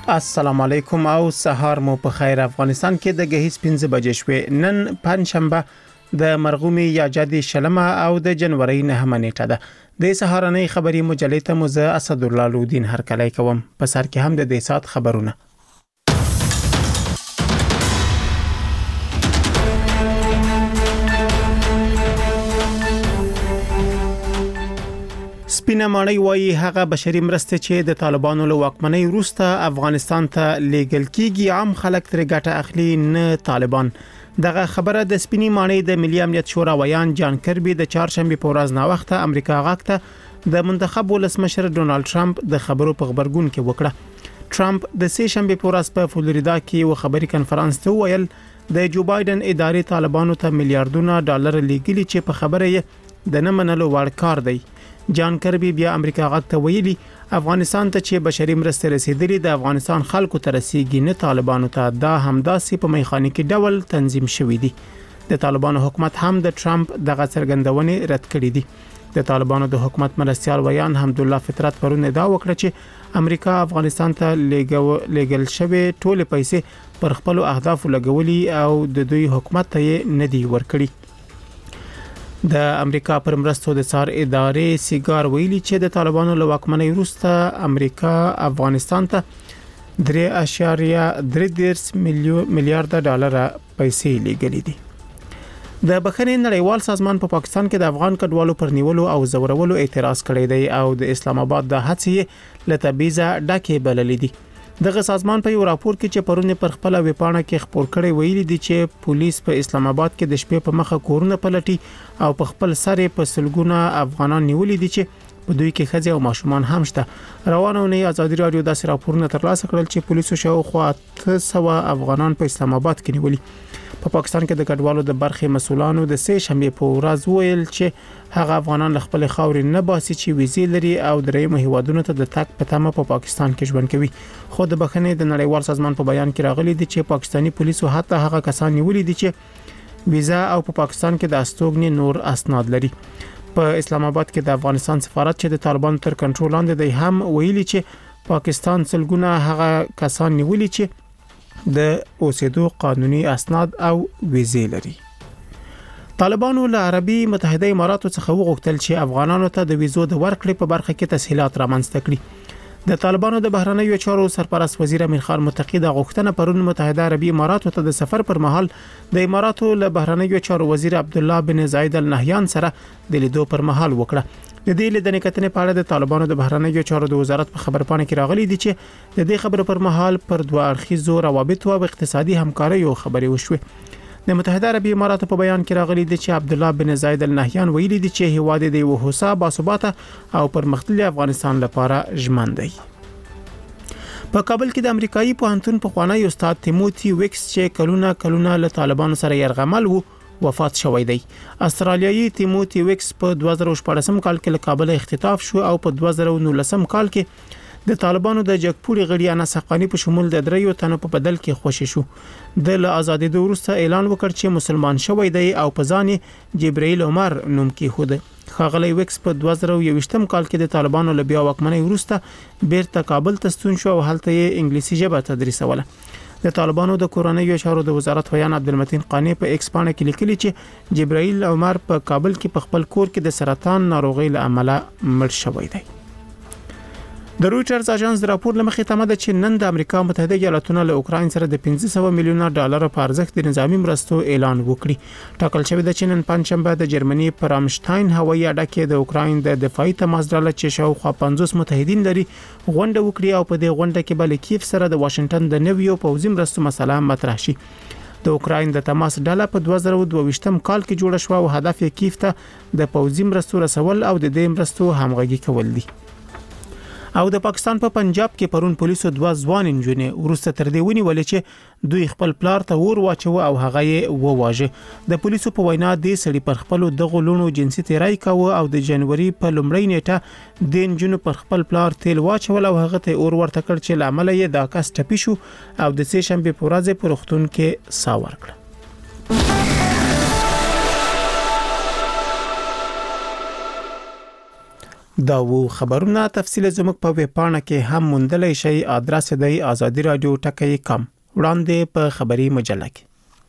السلام علیکم او سهار مو په خیر. افغانستان کې د غهیس 15 بجې شوې. نن پنځشنبه د مرغومي یا جدي شلمه او د جنوري 9 نیټه ده. د سهارنۍ خبري مجلې ته مزه اسد الله لودین هرکلی کوم. په سر کې هم د دې سات خبرونه. سپینه ماڼۍ وایي هغه بشري مرسته چې د طالبانو له واکمنۍ وروسته افغانستان ته لیږل کیږي عام خلک تر ګټه اخلي نه طالبان. دغه خبره د سپینې ماڼۍ د ملي امنیت شورا ویان جان کربي د چهارشنبه په ورځ نا وخت امریکا غاکته د منتخب ولسمشر ډونالد ټرمپ د خبرو په خبرګون کې وکړه. ټرمپ د سه شنبه په ورځ په فلوریدا کې یو خبري کانفرنس ته ویل د جو بایدن ادارې طالبانو ته میلیارډونه ډالر لیږلي چې په خبره یې د نه منلو وړ کار دی. جان کربي بیا امریکا غاکته ویلي افغانستان ته چې بشري مرسته رسیدلې د افغانستان خلکو ته رسیدي نه طالبانو ته، دا همداسې په میخانیکي ډول تنظیم شوی دی. د طالبانو حکومت هم د ټرمپ دغه څرګندونې رد کړې دي. د طالبانو د حکومت مرستيال ویان حمدالله فطرت پرون دا وکړه چې امریکا افغانستان ته لیږل شوی ټول پیسې پر خپل اهداف لګولي او د دوی حکومت ته نه دی ورکړي. د امریکا پر مرستو د څار ادارې سیګار ویلي چې د طالبانو له واکمنۍ وروسته امریکا افغانستان ته 3.3 میلیارډ ډالر پیسې لیږلې دي. د بخښنې نړیوال سازمان په پاکستان کې د افغان کډوالو پر نیولو او زورولو اعتراض کړی دی او د اسلام آباد د هڅې له تبعیض ډکه بللې دي. دغه سازمان په یو راپور کې چې پرونه پر خپل ویبپاڼه کې خبر کړی ویلي دي چې پولیس په اسلام آباد کې د شپې په مخه کورونه پلټي او په خپل سر په سلګونه افغانان نیولې دي چې په دوی کې ښځې او ماشومان هم شته. روانه ونې ازادي رادیو داسې راپورونه ترلاسه کړل چې پولیسو شاوخوا 800 افغانان په اسلام آباد کې نیولي. په پاکستان کې د کډوالو د برخې مسولانو د سه شنبه په ورځ ویل چې هغه افغانان خپل خاورې نه باسي چې ویزې لري او درېیم هیوادونو ته د تګ په تمه په پاکستان کې ژوند کوي. خو د بخښنې د نړیوال سازمان په بیان کې راغلي دي چې پاکستانی پولیسو حتی هغه کسان نیولي دي چې ویزا او په پاکستان کې د استوګنې نور اسناد لري. په اسلام آباد کې د افغانستان سفارت چې د طالبانو تر کنټرول لاندې دی هم ویلي چې پاکستان سلګونه هغه کسان نیولي چې د اوسېدو قانوني اسناد او ویزې لري. طالبانو له عربي متحده اماراتو څخه وغوښتل چې افغانانو ته د ویزو د ورکړې په برخه کې تسهیلات رامنځته کړي. د طالبانو د بهرنیو چارو سرپرست وزیر امیر خان متقی د غوښتنه پرون متحده عربي اماراتو ته د سفر پر مهال د اماراتو له بهرنیو چارو وزیر عبد الله بن زاید ال نهیان سره د لیدو پر مهال وکړه. د دې لیدنې کتنې په اړه د طالبانو د بهرنیو چارو د وزارت په خبرپاڼه کې راغلي دي چې د دې خبرو پر مهال پر دوه اړخیزو روابطو او اقتصادي همکاریو خبرې وشوې. د متحده عربي اماراتو په بیان کې راغلي دي چې عبد الله بن زاید ال نهیان ویلي دي چې هیواد د یو هوسا باثباته او پرمختللي افغانستان لپاره ژمن دی. په کابل کې د امریکایي پوهنتون پخوانی استاد تیموتی ویکس چې کلونه له طالبانو سره یرغمل وو وفات شوی دی. استرالیایي تیموتی ویکس په 2014 کال کې له کابل اختطاف شو او په 2019 کال کې د طالبانو د جګپوري غړي انس حقانی په شمول د دریو تنو په بدل کې خوشی شو. د له ازادۍ د وروسته اعلان وکړ چې مسلمان شوی دی او په ځان جبرائیل عمر نوم کې خوده. خاغلی ویکس په 2021 کال کې د طالبانو له بیا واکمنۍ وروسته بیرته کابل ته ستون شو او هلته یې انګلیسي ژبه تدریسوله. د طالبانو د کورنیو چارو د وزارت ویان عبدالمتین قانی په ایکس باندې کې لیکلي چې جبرائیل عمر په کابل کې په خپل کور کې د سرطان ناروغي له امله مړ شوی دی. د رويټرز اژانس د راپور لمخې تمه ده چې نن د امریکا متحده ایالاتونو له اوکراین سره د 500 میلیون ډالر په ارزښت د نظامی مرستو اعلان وکړي. ټاکل شوی ده چې نن پنځشنبه د جرمني پر رامشتاین هوایي اډه کې د اوکراین د دفاعي تماس ډله چې شاوخوا 50 متحدین لري غونډه وکړي او په دې غونډه کې بل کیف سره د واشنگټن د نویو پوځي مرستو مسله مطرح شي. د اوکراین د تماس ډله په 2022 کال کې جوړه شو او هدف یې کیف ته د پوځي مرستو رسول او د دې مرستو همغږي کول دي. او د پاکستان په پنجاب کې پرون پولیسو 2 ځوان انجونې ورسته تر دی ونیول چې دوی خپل پلار ته ور واچو او هغه یې وواژه. د پولیسو په وینا د سړي پر خپل دغه لونو جنسي تیرای کاوه او د جنوري په لومړۍ نیټه د انجونو پر خپل پلار تیل واچول او هغه ته اور ورته کړ چې لامل یې دا کس ټپي شو او د سه شنبه په ورځ په روغتون کې سا ورکړ. دا وو خبرونه تفصیل زموږ په ویب پاڼه کې هم موندلای شئ. ادرس دی ازادي رادیو ټکی.com. وړاندې په خبري مجله کې.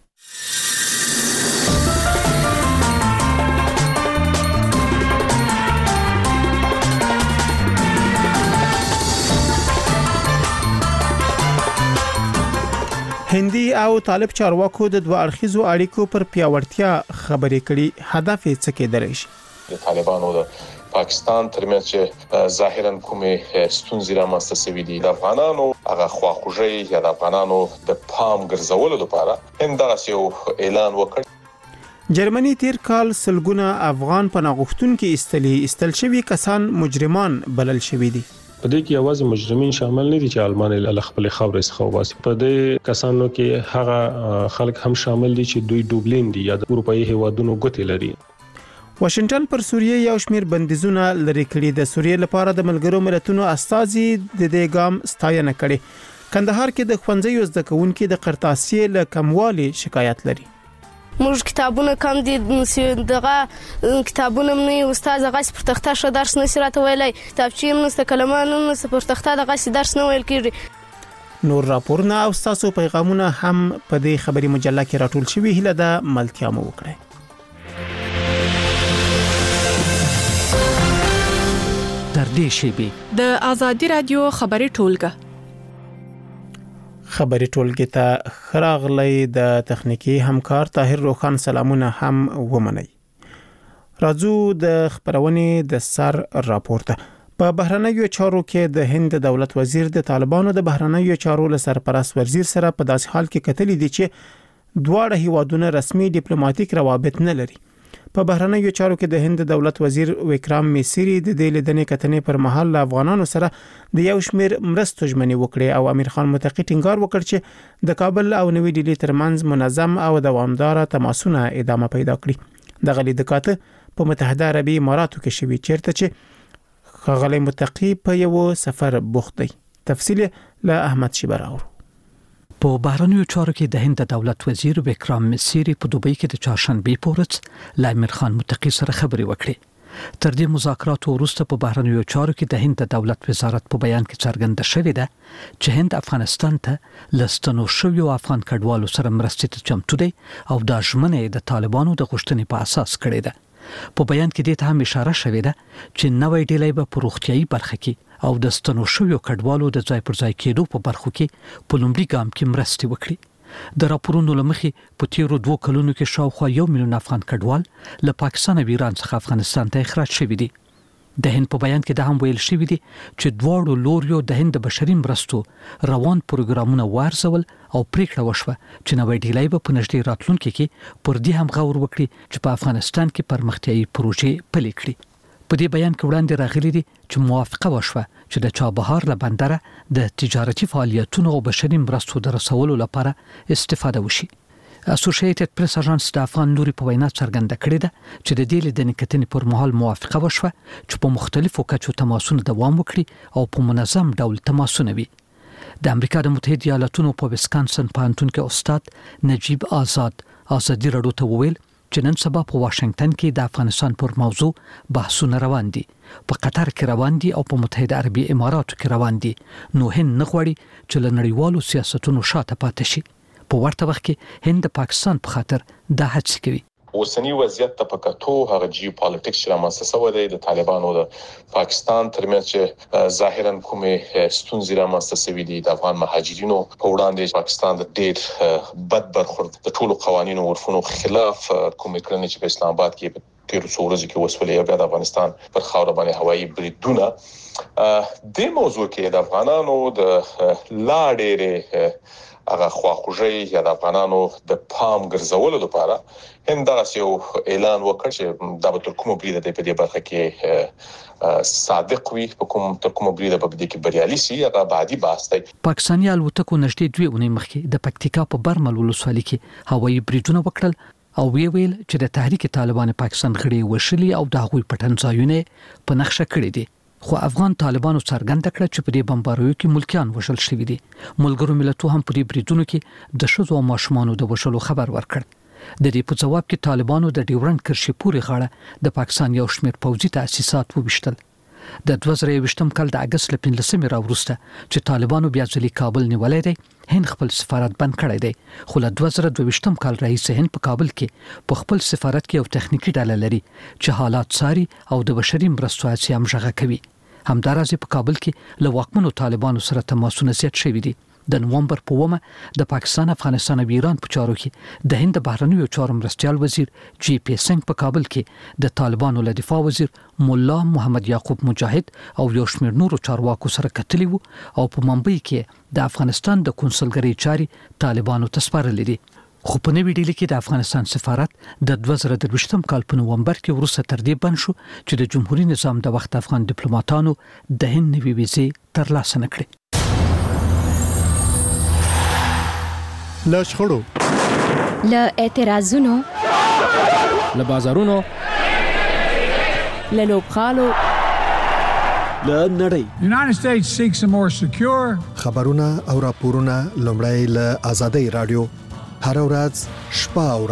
هندي او طالب چارواکو د دوه اړخیزو اړیکو پر پیاوړتیا خبرې کړي. هدف یې څه کېدلی شي؟ د طالبانو د پاکستان ترمنځ چې ظاهرا کومې ستونزې رامنځته شوې دي، د افغانانو هغه خواخوږي یا د افغانانو د پام ګرځولو لپاره هند یو اعلان وکړ. جرمني تیر کال سلګونه افغان پناه غوښتونکي استل شوي کسان مجرمان بلل شوي دي. په دې کې یوازې مجرمین شامل نه دي چې آلمان له خپل خاورې څخه وباسي. په دې کسانو کې هغه خلک هم شامل دي چې دوی ډوبلین دي یا د اروپאי هیوادونو ګوتې لري. واشنگټن پر سوریه یو شمېر بندیزونه لري کړي. د سوریه لپاره د ملګرو ملتونو استازي د دې ګام ستاینه کړي. کندهار کې د ښوونځیو زده کوونکو د قرطاسیې له کموالي شکایت لري. موږ کتابونه کم دي، دغه کتابونه مې استاد هغه پر تخته ش درس نه سراته ویلای، کتابچې موږ ته کلمانو نه پر تخته دغه درس نه ویل کیږي. نور راپورونه او تاسو پیغامونه هم په دې خبري مجله کې راټول شوي. هله د ملتیا مو وکړئ. در دې شیبه د ازادي رادیو خبري ټولګه ته خراغلی د تخنیکی همکار طاهر روخان سلامونه هم ومني. راځو د خبرونې د سر راپورته. په بهرنیو چارو کې د هند دولت وزیر د طالبانو د بهرنیو چارو له سرپرست وزیر سره په داسې حال کې کتلې دي چې دواړه هیوادونه رسمي ډیپلوماټیک روابط نه لري. په بهرنیو چارو کې د هند دولت وزیر وکرام میسری د دې لیدنې کتنې پر مهال له افغانانو سره د یو شمېر مرستو ژمنې وکړې او امیر خان متقی ټینګار وکړ چې د کابل او نوې ډیلی ترمنځ منظم او دوامدار تماسونه ادامه پیدا کړي. د غلي دکاته په متحده عربی اماراتو کې شوی چیرته چې خغلی متقی په یو سفر بوخت دی. تفصیل له احمد شیبراو. په بهرنیو چارو کې د هند دولت وزیر وکرام میسری په دوبۍ کې د چهارشنبه پورڅ له امیر خان متقی سره خبرې وکړې. تر دې مذاکراتو وروسته په بهرنیو چارو کې د هند دولت وزارت په بیان کې څرګنده شوې ده چې هند افغانستان ته لستنو شویو افغان کډوالو سره مرستې ته چمتو دی او د ژمنې د طالبانو د غوښتنې په اساس کړې ده. په بیان کې د ته هم اشاره شوې ده چې نوې ډیلې به په روغتيایي برخه کې او د ستنو شویو کډوالو د ځای پر ځای کېدو په برخو کې په لومړي ګام کې مرستې وکړي. د راپورونو لمخې په تیرو 2 کلونو کې شاوخوا 1 میلیون افغان کډوال له پاکستان او ایران څخه افغانستان ته اخراج شوي دي. د هند په بیان کې د هم ویل شوی دی چې دواړو لوریو د هند بشري مرستو روان پروګرامونه وارزول او پریکړه وشوه چې نوې ډیلای به په نږدې راتلونکي کې پر دې هم غور وکړي چې په افغانستان کې پرمختیايي پروژې پلي کړي. په دې بیان کې وړاندې راغلي دي چې موافقه وشوه چې د چابهار له بندره د تجارتي فعالیتونو او بشري مرستو د رسولو لپاره استفاده وشي. اسوسییټډ پریس اژانس د افغان لوري په وینا څرګنده کړې ده چې د دې لیدنې کتنې پر مهال موافقه وشوه چې په مختلفو کچو تماسونه دوام وکړي او په منظم ډول تماسونه وي. د امریکا د متحده ایالاتونو په ویسکانسن پوهنتون کې استاد نجیب ازادي رادیو ته وویل چې نن سبا په واشنگټن کې د افغانستان پر موضوع بحثونه روان دي، په قطر کې روان دي او په متحده عربي اماراتو کې روان دي، نو هند نه غواړي چې له نړیوالو سیاستونو شاته پاتې شي. په ورته وخت کې هند د پاکستان په خاطر د هڅې کوي. اوسنی وضعیت ته پکاتو هغه جیوپالیټکس چې رامنځته شوی دی د طالبانو د پاکستان ترمنځ چې ظاهرا کومې ستونزې رامنځته شوی دي د افغان مهاجرینو په وړاندې پاکستان د ډېر بد برخورد د ټولو قوانینو ورفونو خلاف کومې کړنې چې په اسلام آباد کې تیر څورز کې وسولې بیا د افغانستان پر خاور باندې هوایي بریدونه د موضوع کې د افغانانو د لاړې هغه خواخوږي یا د افغانانو د پام ګرځولو لپاره هند یو اعلان وکړ چې د تر کومه بریده د په دې برخه کې صادق وي په کوم تر کومه بریده په دې کې بریالي شي هغه بعدي بحث دی. پاکستاني الوتکو نږدې 2 اونۍ مخکې د پکتیکا په برمل ولسوالۍ کې هوایي بریدونه وکړل او ویل چې د تحریک طالبان پاکستان غړي وشلي او د هغوی پټنځایونه په نقشه کړی دي. خو افغان طالبانو څرګنده کړه چې په دې بمباریو کې ملکیان وشل شوي دي. ملګرو ملتونو هم په دې بریدونو کې د ښځو او ماشومانو د وشلو خبر ورکړ. د دې په جواب کې طالبانو د ډیورنډ کرښې پورې غاړه د پاکستان یو شمېر پوځي تاسیسات وبښتل. د 2020م کال د اگست ل 15 راوروسته چې طالبانو بیا ځلې کابل نیولای دی هند خپل سفارت بند کړی دی خو له 2022م کال راهیسې هند په کابل کې په خپل سفارت کې یو تخنیکی ډله لري چې حالات څاري او د بشري مرستو هڅې هم ژغه کوي همدارنګه په کابل کې له واکمنو طالبانو سره تماسونه زیات شوي دي د نومبر په ومه د پاکستان افغانستان او ایران په چارو کې د هند بهرنیو چارو مرستيال وزیر جی پی سنگ په کابل کې د طالبانو له دفاع وزیر مولا محمد یعقوب مجاهد او یو شمېر نورو چارواکو سره کتلی وو او په ممبئی کې د افغانستان د کنسولګری چاري طالبانو ته سپارلې دي خو په نوې ډیلي کې د افغانستان سفارت د 2023م کال په نومبر کې ورسره تر دې بند شو چې د جمهوریت نظام د وخت افغان ډیپلوماټانو د هند نوې ویزې ترلاسه نکړي له شخړو له اعتراضونو له بازارونو له لوبغالو له نړۍ United States seeks a more secure خبرونه او راپورونه لومړی له آزادۍ رادیو هر ورځ شپه او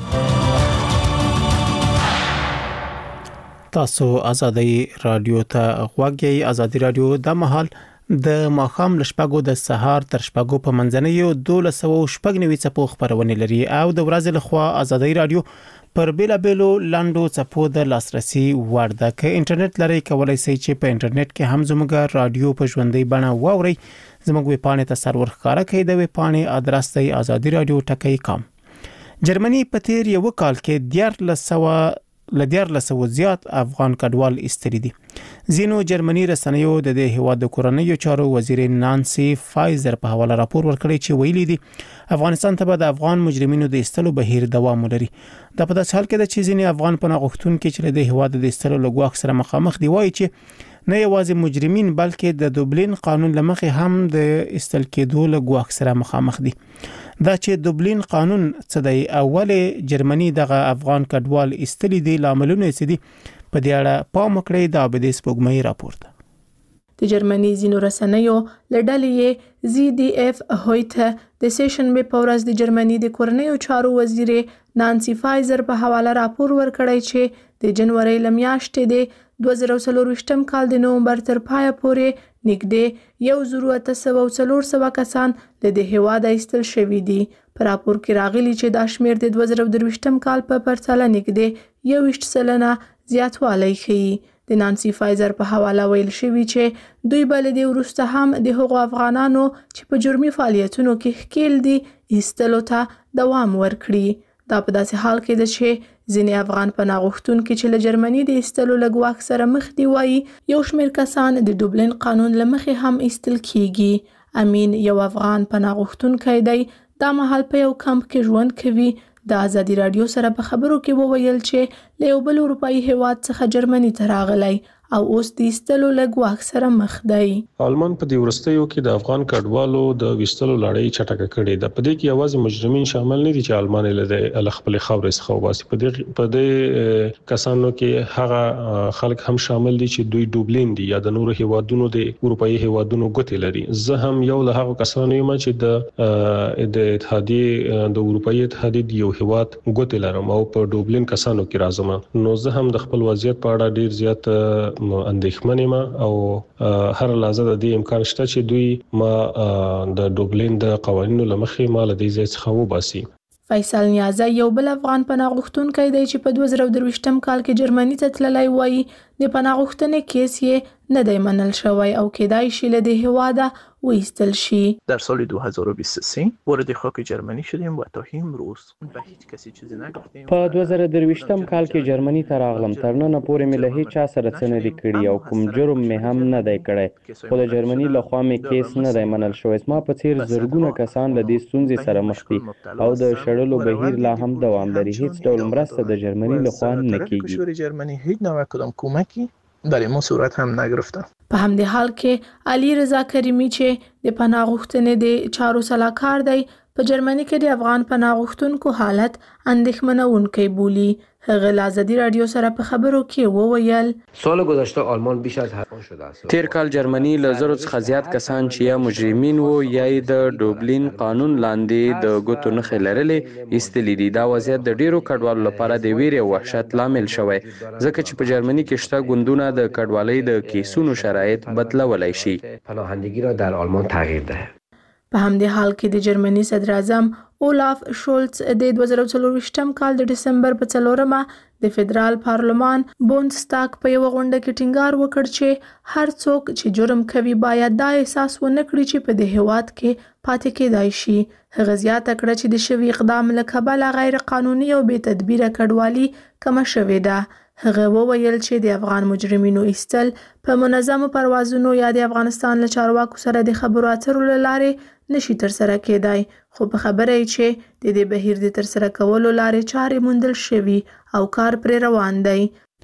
ورځ تاسو آزادۍ رادیو ته غوږی آزادۍ رادیو د مهال د ماخام لشپګو د سهار تر شپګو په منځنیو 1290 څپو خبرونه لري او د ورځې لخوا آزادۍ رادیو پر بیلابلو لاندو څپو د لاسرسي وړ ده که انټرنیټ لري کولای شئ چې په انټرنیټ کې هم زموږ رادیو په ژوندۍ بڼه واورئ زموږ ویبپاڼې ته سرور ښکارا کوي د ویبپاڼې آدرس دی azadiiradio.com جرمني په تیر یو کال کې 1400 زیات افغان کډوال استری دي زینو جرمني رسنیو د دې هواد د کورنیو چارو وزیر نانسي فایزر په حواله راپور ورکړی چې ویلي دي افغانستان ته د افغان مجرمینو د استلو بهیر دوام لري د په داس حال کې د چیزنی افغان پناه غوښتونکو چې د هواد د استلو لګواخ سره مخامخ دی وایي چې نه یوازې مجرمین بلکې د دوبلین قانون لمخې هم د استل کېدو لګواخ سره مخامخ دي دا چې دوبلین قانون څه دی اوله جرمني دغه افغان کډوال استلی دي لاملونه څه دي په دې اړه پام وکړئ دا به د سپوږمۍ راپور ده د جرمني زینو رسنیو لړډلې ZDF هویته د سیشن به پورز د جرمني د کورنیو چارو وزیر نانسي فایزر په حواله راپور ورکړی چې د جنوري لمیاشتې د 2024م کال د نومبر تر پای پورې نږدې 1,300 کسان له د هواده ایستل شوي دي په راپور کې راغلي چې دا شمېر د 2023م کال په پرتله نږدې 21% زیاتوالی ښیي د نانسي فایزر په حواله ویل شوی چې دوی بل د ورسته هم د هغو افغانانو چې په جرمي فعالیتونو کې ښکیل دي ایستلو ته دوام ورکړي دا په داسې حال کې ده چې ځینې افغان پناه غوښتونکي چې له جرمني د ایستلو لګواک سره مخ دي وایي یو شمېر کسان د دوبلین قانون له مخې هم ایستل کیږي امین یو افغان پناه غوښتونکی دی دا مهال په یو کمپ کې ژوند کوي د آزادۍ رادیو سره په خبرو کې وویل چې له یو بل اروپאי هیواد څخه جرمني ته راغلی او اوس د ایستلو لګواک سره مخ دی آلمان په دې ورستیو کې د افغان کډوالو د وستلو لړۍ چټکه کړې ده په دې کې یوازې مجرمین شامل نه دي چې آلمان له خپل خاورې څخه وباسي په دې کسانو کې هغه خلک هم شامل دي چې دوی دوبلین دي یا د نورو هیوادونو د اروپאי هیوادونو ګوتې لري زه هم یو له هغه کسانو یم چې د اتحادیه د اروپאי اتحادیه یو هیواد ګوتې لرم او په دوبلین کسانو کې راځم نو زه هم د خپل وضعیت په اړه ډیر زیات اندېښمنه ما او هر لحظه د دې امکان شته چې دوی ما د دوبلین د قوانینو لمخې مال د دې څخه وباسي فیصل نیازی یو بل افغان پناه غوښتونکی دی چې په 2023م کال کې جرمنی ته تللی وایي د پناه غوښتنې کیس یې نه دی منل شوی او کېدای شي له دې هواده وایستل شي در سال 2023 وارد خاک جرمنی شدیم و تا امروز به هیچ کسی چیزی نگفتیم په 2023م کال کې جرمنی ته راغلم تر نن پورې مې له هیڅ چا سره څه نه دی کړی او کوم جرم مې هم نه دی کړی خو د جرمنی له خوا مې کیس نه دی منل شوی ما په څیر زرګونه کسان له دې ستونزې سره مخ دي او د شړلو بهیر لا هم دوام لري هیڅ ډول مرسته د جرمنی له خوا نه کیږي جرمنی هیچ نوع کدام کمکی در ما صورت هم نگرفته په همدې حال کې علي رضا کریمی چې د پناه غوښتنې د چارو سلاکار دی په جرمني کې د افغان پناه غوښتونکو حالت اندېښمنونکی بولي هغه له ازادي رادیو سره په خبرو کې وویل سال گذشته آلمان بیش از هر شده است. تیر کال جرمني له زرو څخه زیات کسان چې یا مجرمین وو یا د ډوبلین قانون لاندې د ګوتو نښې لرلې ایستلې دي. دا وضعیت د ډیرو کډوالو لپاره د ویرې او وحشت لامل شوی ځکه چې په جرمني کې شته ګوندونه د کډوالۍ د کیسونو شرایط بدلولای شي. پناهندگی را در آلمان تغییر دهد. په همدې حال کې د جرمني صدر اعظم اولاف شولز د 2024 کال د ډسمبر په 4مه د فدرال پارلمان بوندستاګ په یو غونډه کې ټینګار وکړ چې هر څوک چې جرم کوي باید دا احساس ونه کړي چې په دې هیواد کې پاتې کېدای شي. هغه زیاته کړه چې د شوي اقدام له کبله غیر قانوني او بې تدبیره کډوالي کمه شوې ده. هغه وویل چې د افغان مجرمینو ایستل په منظمو پروازونو یا د افغانستان له چارواکو سره د خبرو اترو له لارې نشي ترسره کېدای، خو په خبره یې چې د دې بهیر د ترسره کولو لارې چارې موندل شوي او کار پرې روان دی.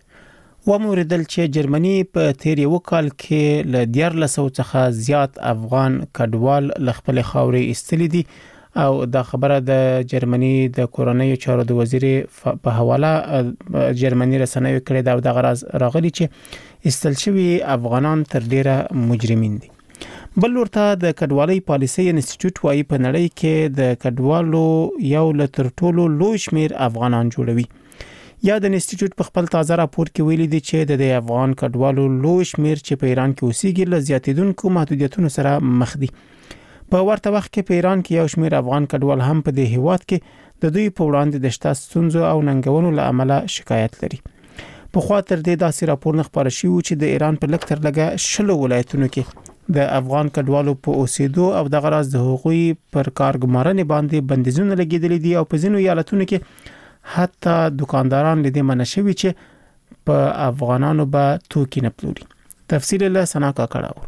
وموردل چې جرمني په تیر یو کال کې له 1400 څخه زیات افغان کډوال له خپل خاورې ایستلي دي او دا خبره د جرمني د کورنۍ چارو د وزیر په حواله جرمني رسنیو کړي دا د غرض راغلي چې استل شوی افغانان تر ډیره مجرمین دي. بل ورته د کډوالۍ پالیسي انسټیټیوټ وايي په نړۍ کې د کډوالو یو له تر ټولو لوی شمیر افغانان جوړوي. یا د انسټیټیوټ په خپل تازه راپور کې ویلي دي چې د افغان کډوالو لوی شمیر چې په ایران کې اوسېږي له زیاتیدونکو محدودیتونو سره مخ دي. په ورته وخت کې په ایران کې یو شمیر افغان کډوال هم په دې هیواد کې د دوی په وړاندې د شته ستونزو او ننګونو له امله شکایت لري. په خوا تر دې داسې راپور نه خبر شوی چې د ایران په لکتر لګه 10 ولایتونو کې د افغان کډوالو په اوسېدو او د غرض د حقوقي پر کارګمارنې باندې بندیزونه لګیدلي دي او په ځینو ایالتونو کې حتی دکانداران لدې منع شوي چې په افغانانو به توکي نه پلوري. تفصیل له سنا کاکړه.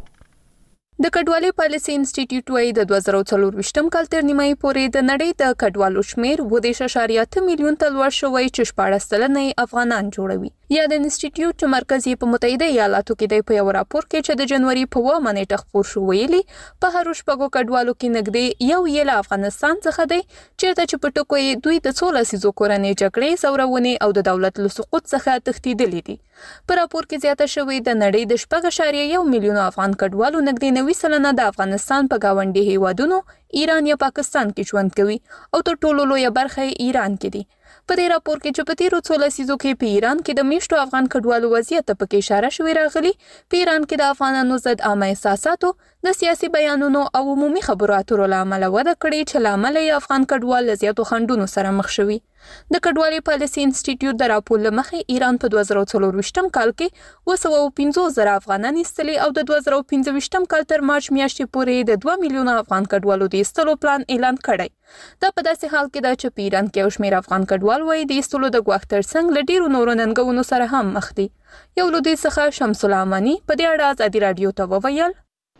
د کډوالۍ پالیسي انسټیټیوټ وايي د 2024 کال تر نیمایي پورې د نړۍ د کډوالو شمیر 2.8 میلیون ته لوړ شوی چې 14% افغانان جوړوي. یا د انسټیټیوټ مرکزي په متحده ایالاتو کې د یو راپور کې چې د جنوري په 1 نیټه خپور شو ویلي په هر شپږو کډوالو کې نږدې یو یې له افغانستان څخه دی چیرته چې په ټکو یې دوی د 16 سیزو کورنۍ جګړې زورونې او د دولت له سقوط څخه تښتېدلي دي. په راپور کې زیاته شوې د نړۍ د 4.1 میلیون افغان کډوالو نږدې 90% د افغانستان په گاونډي هیوادونو ایران یا پاکستان کې ژوند کوي او تر ټولو لوی برخه ایران کې دي. په دې راپور کې چې په تیرو 16 سیزو کې په ایران کې د میشتو افغان کډوالو وضعیت په کې اشاره شوې راغلي. په ایران کې د افغانانو ضد عامه احساساتو د سیاسي بیانونو او عمومي خبرو اترو لامل وده کړې چې لامل یې افغان کډوال له زیاتو خنډونو سره مخ شوي. د کډوالۍ پالیسي انسټیټیوټ د راپور لمخې ایران په 2024 کال کې 215,000 افغانان ایستلي او د 2025 کال تر مارچ میاشتې پورې د 2 میلیون افغان کډوالو د ایستلو پلان اعلان کړی. دا په داسې حال کې ده چې په ایران کې یو شمېر افغان کډوال وايي د ایستلو د ګواښ ترڅنګ له ډیرو نورو ننګونو سره هم مخ دي. یو له دې څخه شمس الامانی په دې اړه ازادي رادیو ته وویل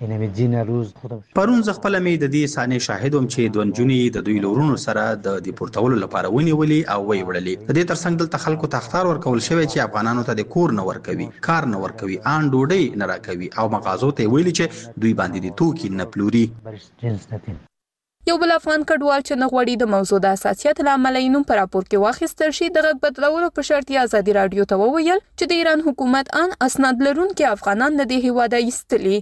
پرون ز خپل مې د دې سانې شاهدوم چې دونجونی د دوی لورونو سره د دیپورتولو لپاره ونیولې او وی وړلې. د دې ترڅنګ دلته خلکو ته اختیار ورکول شوی چې افغانانو ته د کور نه ورکوي، کار نه ورکوي، ان ډوډۍ نه راکوي او مغازو ته ویلي چې دوی باندې د توکي نه پلوري. یو بل افغان کډوال چې نه غواړي د موضوع د حساسیت له امله یې نوم په راپور کې واخیستل شي د غږ بدلولو په شرط یې ازادي رادیو ته وویل چې د ایران حکومت ان اسناد لرونکي افغانان د دې هیواده ایستلي.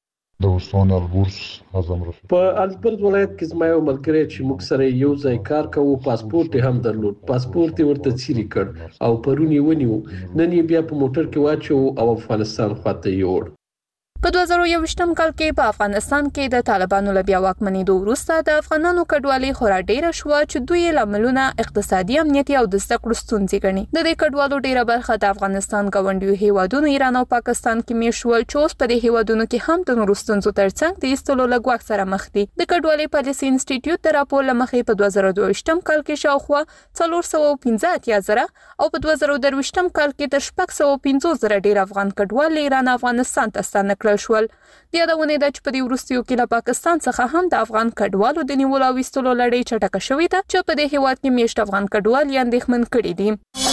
په البرز ولایت کې زما یو ملګری چې موږ سره یو ځای کار کوو پاسپورت هم درلود، پاسپورت ورته چیرې کړ او پرون یې ونیو، نن یې بیا په موټر کې واچو او افغانستان خواته یوړ. په 2021 کال کې په افغانستان کې د طالبانو له بیا واکمنېدو وروسته د افغانانو کډوالۍ خورا ډیره شوه چې دوی یې لاملونه اقتصادي امنیتي او د زده کړو ستونزې ګڼي. د دې کډوالو ډیره برخه د افغانستان ګاونډیو هیوادونو ایران او پاکستان کې میشت شول چې اوس په دې هیوادونو کې هم د نورو ستونزو ترڅنګ د ایستلو له ګواښ سره مخ دي. د کډوالۍ پالیسي انسټیټیوټ د راپور له مخې په 2022 کال کې شاوخوا 415,000 او په 2023 کال کې تر 650,000 ډیر افغان کډوال ایران افغانستان ته ستانه کړل شول. د یادونې ده چې په دې وروستیو کې له پاکستان څخه هم د افغان کډوالو د نیولو او ایستلو لړۍ چټکه شوې ده چې په دې هیواد کې میشت افغان کډوال یې اندېښمن کړي دي.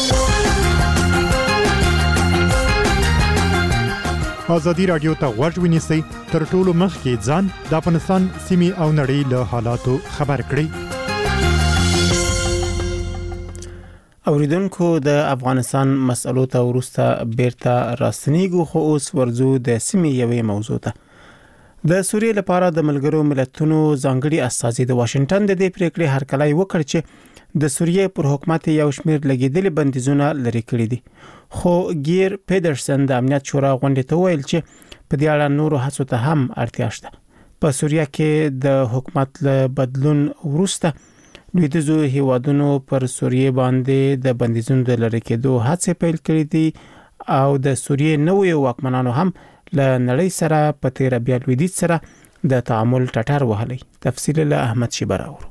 ازادي رادیو ته غوږ ونیسئ تر ټولو مخکې ځان د افغانستان سیمې او نړۍ له حالاتو خبر کړئ. اوریدونکو د افغانستان مسلو ته ورسته بیرته راستنیږو خو اوس ورزو د سیمې یوې موضوع ته د سوریې لپاره د ملګرو ملتونو ځانګړي استازي د واشنگټن د دې پریکړې هرکلی وکړ چې د سوریې پر حکومت یو شمېر لګیدلي بندیزونه لري کړی دي خو گیر پیډرسن د امنیت شورا غونډې ته ویل چې په دې اړه نورو هڅو ته هم اړتیا شته په سوریه کې د حکومت له بدلون وروسته لویدیځو هیوادونو پر سوریه باندې د بندیزونو د لری کېدو هڅې پیل کړې دي او د سوریه نوې واکمنانو هم له نړۍ سره په تیر بیا لویدیځ سره د تعامل ټټر وهلي. تفصیل له احمد شیبراور.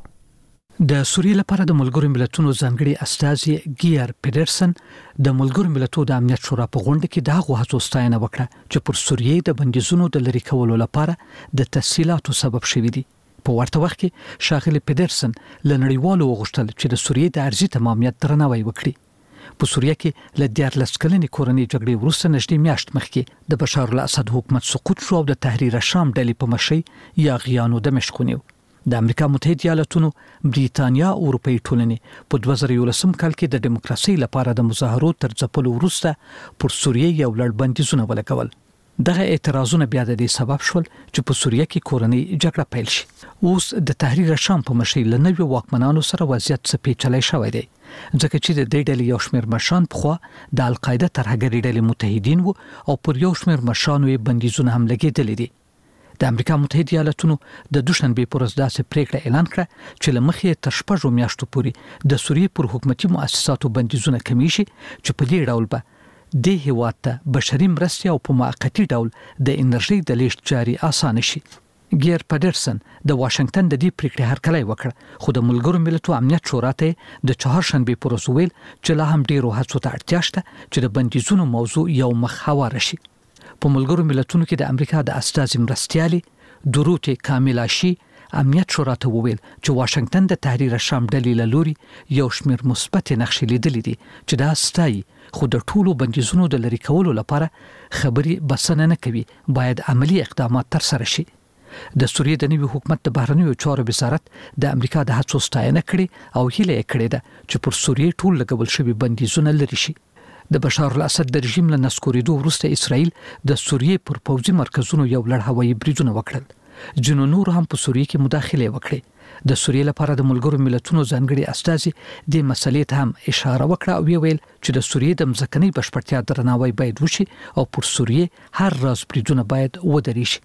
د سوریه لپاره د ملګرو ملتونو ځانګړي استازي گیر پیډرسن د ملګرو ملتونو د امنیت شورا په غونډه کې دا غوښتنه ستاینه وکړه چې پر سوریه د بندیزونو د لری کولو لپاره د تسهیلاتو سبب شوی دی. په ورته وخت کې شاغلی پیډرسن له نړیوالو وغوښتل چې د سوریې د ارزي تمامیت درناوی وکړي. په سوریه کې له 14 کلنې کورنۍ جګړې وروسته نږدې میاشت مخکې د بشار الاسد حکومت سقوط شو او د تحریر شام ډلې په مشرۍ یاغیانو دمشق ونیو. د امریکا متحده ایالاتونو بریتانیا او اروپאי ټولنې په 2011 کال کې د دیموکراسي لپاره د مظاهرو تر ځپلو وروسته پر سوریه یو لړ بندیزونه ولګول. دغه اعتراضونه بیا د دې سبب شول چې په سوریه کې کورنۍ جګړه پیل شي. اوس د تحریر شام په مشرۍ لنوي واکمنانو سره وضعیت سپېڅلی شوی دی ځکه چې د دې ډلې یو شمېر مشران په خوا د القاعده ترهګري ډلې متحدین وو او پر یو شمېر مشرانو یې بندیزونه هم لګېدلي دي. د امریکا متحده ایالاتونو د دوشنبه پر ورځ داسې پریکړه اعلان کړه چې لمخې تر 6 میاشتو پورې د سوریې پر حکومتي مؤسساتو بندیزونه کمی شي چې په دې ډول به د هیواد ته بشري مرستې او په موقتی ډول د انرژي د لیږد جاري آسان شي. گیر پیډرسن د واشنگټن د دې پریکړې هرکلی وکړ خو د ملګرو ملتونو امنیت شورا ته د چهارشنبه پر ورځ ویل چې لا هم ډیرو هڅو ته اړتیا شته چې د بندیزونو موضوع یو مخ هواره شي. په ملګرو ملتونو کې د امریکا د استازي مرستيالي دروتي کاملاشي امنیت شورا ته وویل چې واشنگټن د تحریر شام ډلې له لوري یو شمېر مثبت نقشې لیدلې دي چې دا ستایي خو د ټولو بندیزونو د لری کولو لپاره خبري بسنه نه کوي باید عملی اقدامات تر سره شي. د سوریې د نوي حکومت د بهرنیو چارو وزارت د امریکا د هڅو ستاینه کړې او هیله کړې ده چې پر سوریې ټول لګول شوی بندیزونه لري شي. د بشار الاسد د رژیم له نسکورېدو وروسته اسرائیل د سوریې پر پوځي مرکزونو یو لړ هوایي بریدونه وکړل. جنو نور هم په سوریې کې مداخله وکړه. د سوریې لپاره د ملګرو ملتونو ځانګړي استازي د مسلې ته هم اشاره وکړه او ویل چې د سوریې د مځکنۍ بشپړتیا درناوی باید وشي او پر سوریې هر راز بریدونه باید ودرې شي.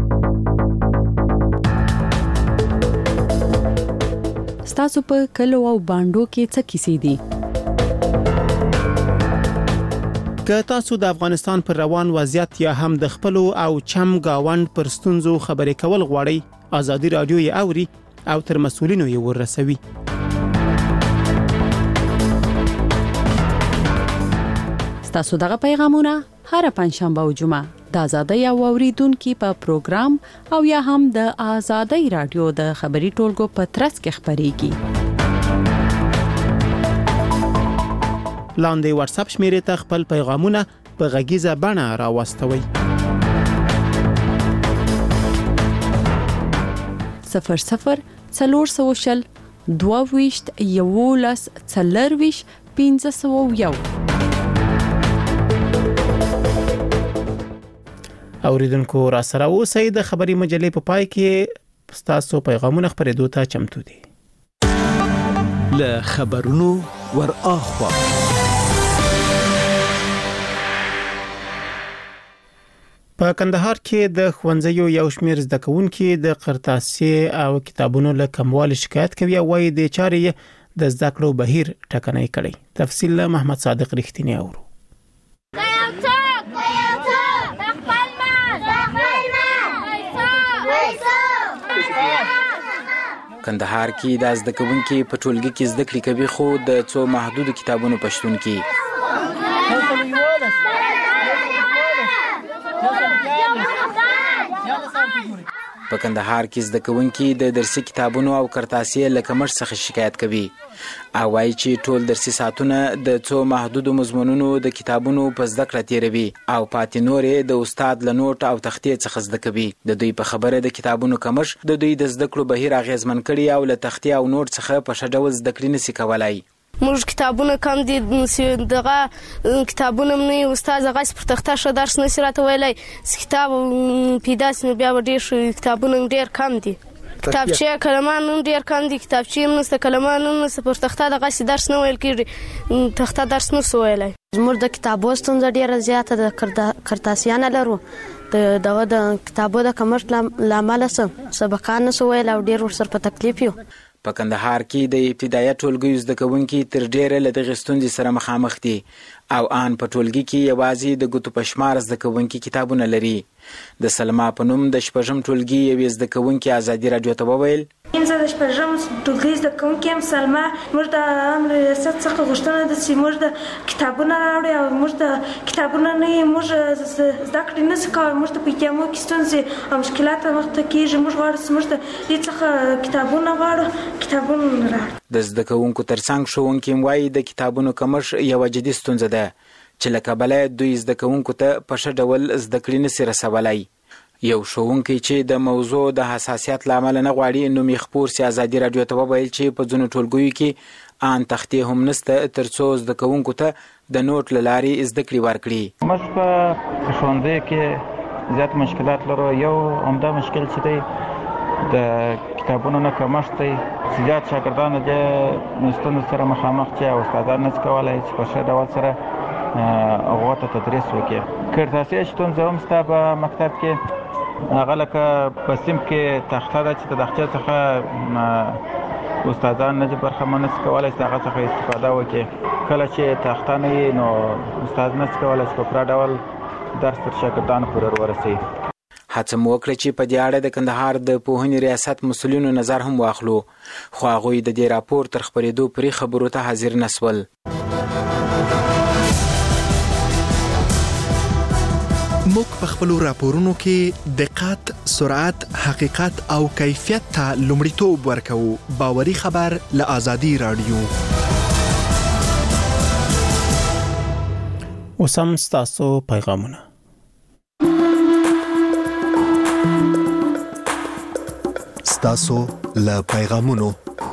ستاسو په کلو او باندو کې څه کیسې دي؟ که تاسو د افغانستان پر روان وضعیت یا هم د خپل او چم گاوند پر ستونزو خبرې کول غواړئ ازادي رادیو یې اوري او تر مسؤلینو یې ورسوي. ستاسو دغه پیغامونه هر پنځشنبه او جمعه د ازادي او اوریدونکو په پروګرام او یا هم د ازادي رادیو د خبري ټولګو په ترڅ کې خبريږي. لاندې واتس اپ شمیرې ته خپل پیغامونه په غږیزه بڼه راوستوئ. 00 400 22 11 40 501. اوریدونکو را سره اوسئ. د خبري مجلې په پای کې تاسو پیغامونه خبرېدو ته چمتو دي. له خبرونو ور اخوا په کندهار کې د ښوونځیو یو شمېر زده کوونکي د قرطاسي او کتابونو له کموالي شکایت کوي او وايي د چارې د زده کړو بهیر ټکنۍ کړي. تفصیل له محمد صادق رښتینی اورو. کندهار کې د زده کوونکو په ټولګي کې زده کړې کوي خو د څو محدود کتابونو پښتون کې په کندهار کې زده کوونکي د درسي کتابونو او قرطاسي له کمښت څخه شکایت کوي او وايي چې ټول درسي ساعتونه د څو محدود مضمونونو د کتابونو په زده کړه تیروي او پاتې نورې د استاد له نوټ او تختې څخه زده کوي. د دوی په خبره د کتابونو کمښت د دوی د زده کړو بهیر اغیزمن کړي او له تختې او نوټ څخه په ښه ډول زده کړې نشي کولای. موږ کتابونه کم دي دغه کتابونه نه استاد هغه پر تخته ش درس نه سره ویلای کتاب پیدا سم بیا ډیر کتابونه ډیر کم دي کتابچه کلمان ډیر کم دي کتابچه نو کلمان نو پر تخته دغه درس نه ویل کیږي تخته درس نه ویلای زموږ د کتابو ستونزه ډیره زیاته د کرتاسیانه لرو دغه د کتابو د کمښت لامل سبقان نه ویل او ډیر ورسره په تکلیف یو په کندهار کې د ابتدایي ټولګي زده کوونکي تر ډیره له دغه ستونزې سره مخامخ دي او ان په ټولګي کې یوازې د ګوتو پشمار زده کوونکي کتابونه لري د سلما په نوم د شپږم ټولګي یو زده کوونکي ازادي رادیو ته وویل انځه د شپږم ټولګي زده کوونکي هم سلما موږ د امر ریاست څخه غوښتنه ده چې موږ د کتابونه راوړي او موږ د کتابونه نه موږ زده کړې نه کوو موږ د پیکامو کې ستونزې او مشکلات مخ ته کېږي موږ غواړو موږ د دې څخه کتابونه غواړو کتابونه راوړي د زده کوونکو ترڅنګ ښوونکي وایي د کتابونو کمښت یو جدي ستونزه ده چې له کبله دوی زده کوونکو ته په ښه ډول زده کړې نشي رسولی یو ښوونکی چې د موضوع د حساسیت لامل نه غواړي نو خپور سي ازادي رادیو ته وویل چې په ځینو ټولګیو کې ان تختې هم نشته ترڅو زده کوونکو ته د نوٹ لاري زده کړې ورکړي موږ په ښوونځي کې زیات مشکلات لرو یو همدا مشکل چې دی د کتابونو نه کمښت دی زیات شاګردان د ستونزو سره مخامخ چې استادان نشي کولای چې په ښه ډول سره هغه ته تدریس وکړي کرتاسي ستونزه هم ستا په مکتب کې هغه لکه په سیم کې تخته ده چې د تخته څخه استادان نه برخمن نشي کولای هغه څخه استفاده وکړي کله چې تخته نه نو استاد نشي کولای چې په پوره ډول درس تر شاګردانو پورې ورسوي هڅه مو وکړه چې په دې اړه د کندهار د پوهنې ریاست مسؤلینو نظر هم واخلو خو هغوی د دې راپور تر خبرېدو پرې خبرو ته حاضر نسول موږ په خپل راپورونو کې دقت، سرعت، حقیقت او کیفیت ته لومړیتوب ورکوو. باوري خبر له آزادي رادیو. اوسم ستاسو پیغامونه. ستاسو له پیغامونو.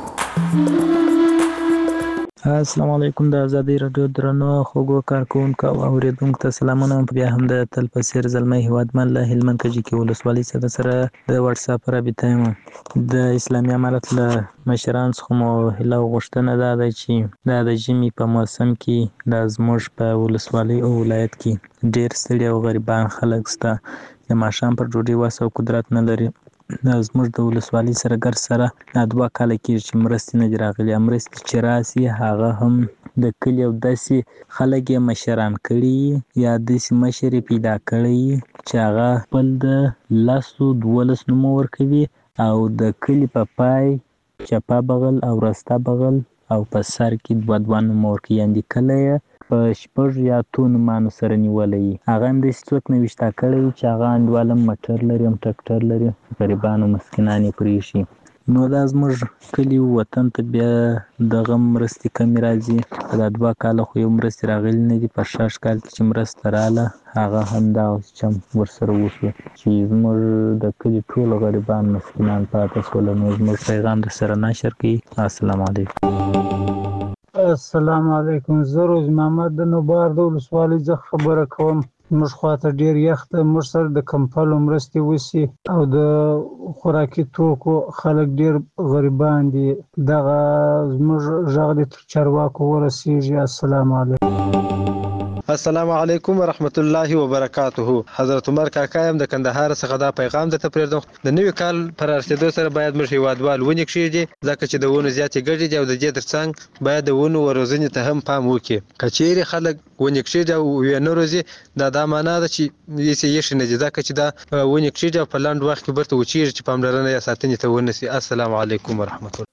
السلام علیکم د آزادي رادیو درنو خوږو کارکونکو او اوریدونکو ته سلامونه بیا هم د تل په څیر زلمی هیوادمن له هلمند کجې کې ولسوالۍ سره د واتس اپ رابطه یم د اسلامي امارت له مشرانو څخه مو هیله غوښتنه ده چې د ژمي په موسم کې د زموږ په ولسوالۍ او ولایت کې ډیر ستړي او غریبان خلک شته د ماښام پر ډوډۍ وس او قدرت نه لري زموږ د ولسوالۍ سره ګر سره 2 کاله کېږي چې مرستې نه دي راغلي مرستې چې راسي هغه هم د کلي او داسې خلک یې مشران کړي یا داسې مشر یې پیدا کړی چې هغه خپل د 10-12 نومه ورکوي او د کلي په پای چپه بغل او راسته بغل او په سر کې 2 نومه ورکوي یعنې کله یې په 6 یا 8 نومانو سره نیولی هغه هم داسې څوک نوشته کړی چې هغه انډوال هم موټر لري هم ټرکټر لري غریبان او مسکینان یې پرېښي نو دا زموږ کلي وطن ته بیا دغه مرستې کمې راځي دا 2 کاله خو یو مرستې راغلي نه دي په 6 کال کې چې مرسته راغله هغه هم دغسې چې ورسره وشو چې زموږ د کلي ټول غریبان مسکینان پاتې شول نو زموږ پیغام درسره نشر کوي السلام علیکم السلام علیکم زه روز محمد د نوبار د ولسوالۍ څخه خبره کوم موږ خواته ډیر یخ ده موږ سره د کمپلو مرستې وشي او د خوراکي توکو خلک ډیر غریبان دي دغه زموږ غږ د چارواکو ورسیږي السلام علیکم السلام علیکم ورحمت الله وبرکاته حضرت عمر کاکا یم د کندهار څخه دا پیغام درته پرېږدم د نوي کال پر رسیدو سره باید موږ هیوادوال ونې کښېږدي ځکه چې د ونو زیاتې ګټې دي او د دې ترڅنګ باید د ونو روزنې ته هم پام وکړي که چیرې خلک ونې کښېږدي او یې نه روزي دا معنا ده چې هېڅ یې ایښې نه دي ځکه چې دا ونې کښېږدي او په لنډ وخت کې بیرته وچېږي چې پاملرنه یې ساتنې ته ونه شي السلام علیکم ورحمت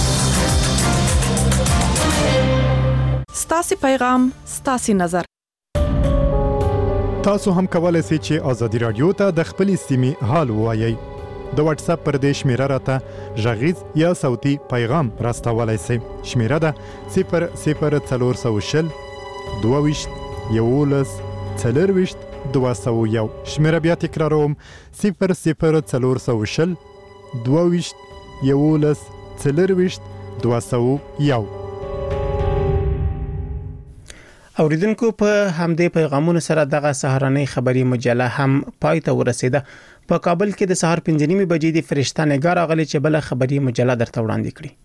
الله ستاسو پیغام ستاسو نظر تاسو هم کولای شئ چې آزادي رادیو ته د خپل سیمې حال ووایئ د واتس اپ پر دې شمیره راته غږیز یا صوتي پیغام راستولای شئ شمیره ده 00420 22 11 40 201 شمیره بیا تکراروم 00420 22 11 40 201 اوریدونکو په همدې پیغامونو سره دغه سهارنۍ خبری مجله هم پای ته ورسیده. په کابل کې د سهار 5:30 بجې د فرشته نگار اغلی چې بل خبری مجله درته وړاندې کړي.